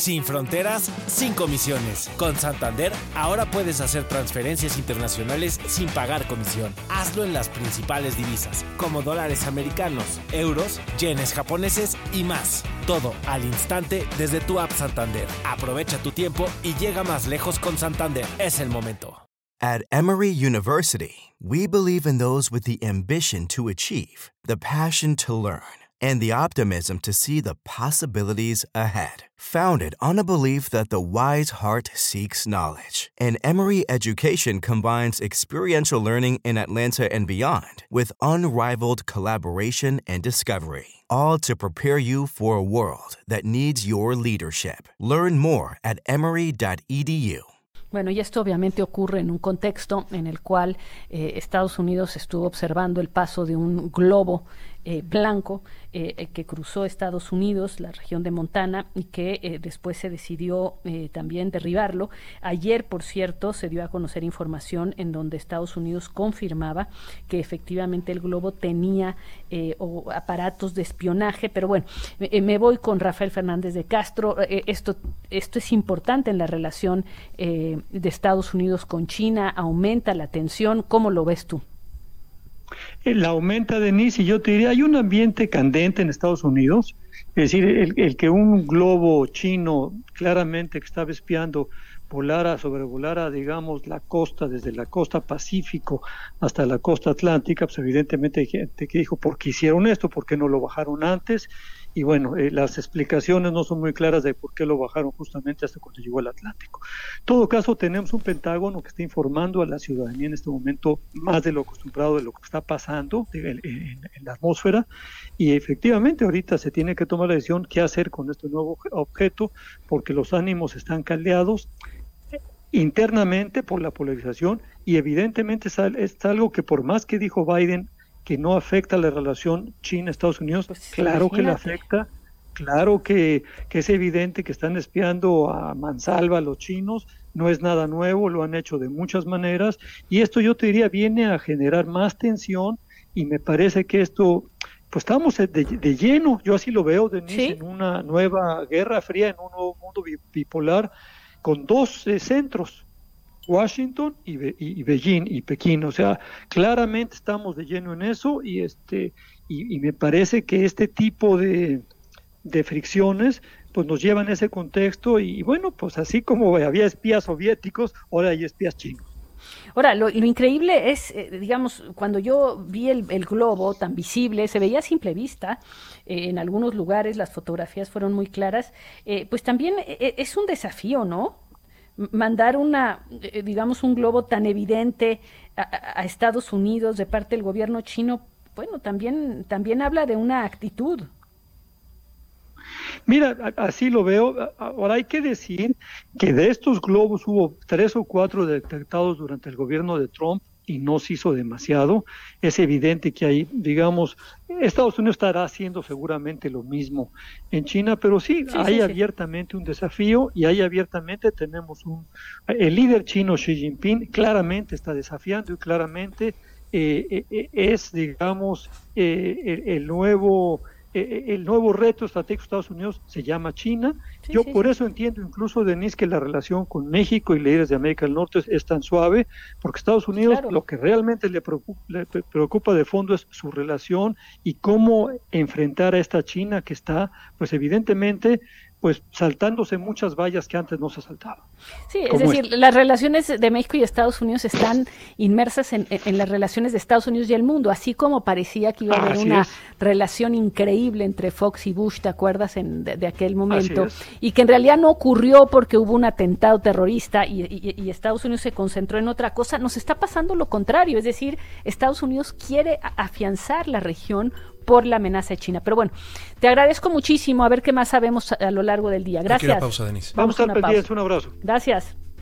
Sin fronteras, sin comisiones. Con Santander, ahora puedes hacer transferencias internacionales sin pagar comisión. Hazlo en las principales divisas, como dólares americanos, euros, yenes japoneses y más. Todo al instante desde tu app Santander. Aprovecha tu tiempo y llega más lejos con Santander. Es el momento. At Emory University, we believe in those with the ambition to achieve, the passion to learn, and the optimism to see the possibilities ahead. Founded on a belief that the wise heart seeks knowledge, and Emory Education combines experiential learning in Atlanta and beyond with unrivaled collaboration and discovery, all to prepare you for a world that needs your leadership. Learn more at emory.edu. Bueno, y esto obviamente ocurre en un contexto en el cual Estados Unidos estuvo observando el paso de un globo blanco que cruzó Estados Unidos, la región de Montana, y que después se decidió también derribarlo. Ayer, por cierto, se dio a conocer información en donde Estados Unidos confirmaba que efectivamente el globo tenía aparatos de espionaje, pero bueno, me voy con Rafael Fernández de Castro. Esto es importante en la relación de Estados Unidos con China, aumenta la tensión. ¿Cómo lo ves tú? La aumenta, Denise, y yo te diría, hay un ambiente candente en Estados Unidos, es decir, el que un globo chino claramente que estaba espiando sobrevolara, digamos, la costa, desde la costa Pacífico hasta la costa Atlántica, pues evidentemente hay gente que dijo, ¿por qué hicieron esto? ¿Por qué no lo bajaron antes? Y bueno, las explicaciones no son muy claras de por qué lo bajaron justamente hasta cuando llegó al Atlántico. En todo caso, tenemos un Pentágono que está informando a la ciudadanía en este momento más de lo acostumbrado de lo que está pasando en la atmósfera, y efectivamente ahorita se tiene que tomar la decisión qué hacer con este nuevo objeto, porque los ánimos están caldeados internamente por la polarización, y evidentemente es algo que, por más que dijo Biden que no afecta la relación China-Estados Unidos, pues claro, imagínate, que le afecta, claro que es evidente que están espiando a mansalva a los chinos, no es nada nuevo, lo han hecho de muchas maneras, y esto, yo te diría, viene a generar más tensión, y me parece que esto, pues estamos de lleno, yo así lo veo, Denise, ¿sí?, en una nueva guerra fría, en un nuevo mundo bipolar, con dos centros, Washington y Beijing y Pekín. O sea, claramente estamos de lleno en eso, y me parece que este tipo de fricciones pues nos llevan a ese contexto, y bueno, pues así como había espías soviéticos, ahora hay espías chinos. Ahora, lo increíble es, digamos, cuando yo vi el globo tan visible, se veía a simple vista, en algunos lugares las fotografías fueron muy claras, pues también es un desafío, ¿no? Mandar digamos, un globo tan evidente a Estados Unidos de parte del gobierno chino, bueno, también habla de una actitud. Mira, así lo veo. Ahora hay que decir que de estos globos hubo 3 o 4 detectados durante el gobierno de Trump y no se hizo demasiado. Es evidente que hay, digamos, Estados Unidos estará haciendo seguramente lo mismo en China, pero sí, hay abiertamente un desafío, y ahí abiertamente tenemos el líder chino Xi Jinping claramente está desafiando, y claramente es, digamos, el nuevo reto estratégico de Estados Unidos se llama China. Yo por eso entiendo incluso, Denise, que la relación con México y líderes de América del Norte es tan suave, porque Estados Unidos, claro, lo que realmente le preocupa de fondo es su relación y cómo enfrentar a esta China que está, pues evidentemente, pues saltándose muchas vallas que antes no se saltaban. Sí, es decir, las relaciones de México y Estados Unidos están inmersas en las relaciones de Estados Unidos y el mundo, así como parecía que iba a haber una relación increíble entre Fox y Bush, ¿te acuerdas? De aquel momento, y que en realidad no ocurrió porque hubo un atentado terrorista y Estados Unidos se concentró en otra cosa. Nos está pasando lo contrario, es decir, Estados Unidos quiere afianzar la región por la amenaza de China. Pero bueno, te agradezco muchísimo, a ver qué más sabemos a lo largo del día. Gracias. Pausa, Denise. Vamos a estar pendientes, un abrazo. Gracias.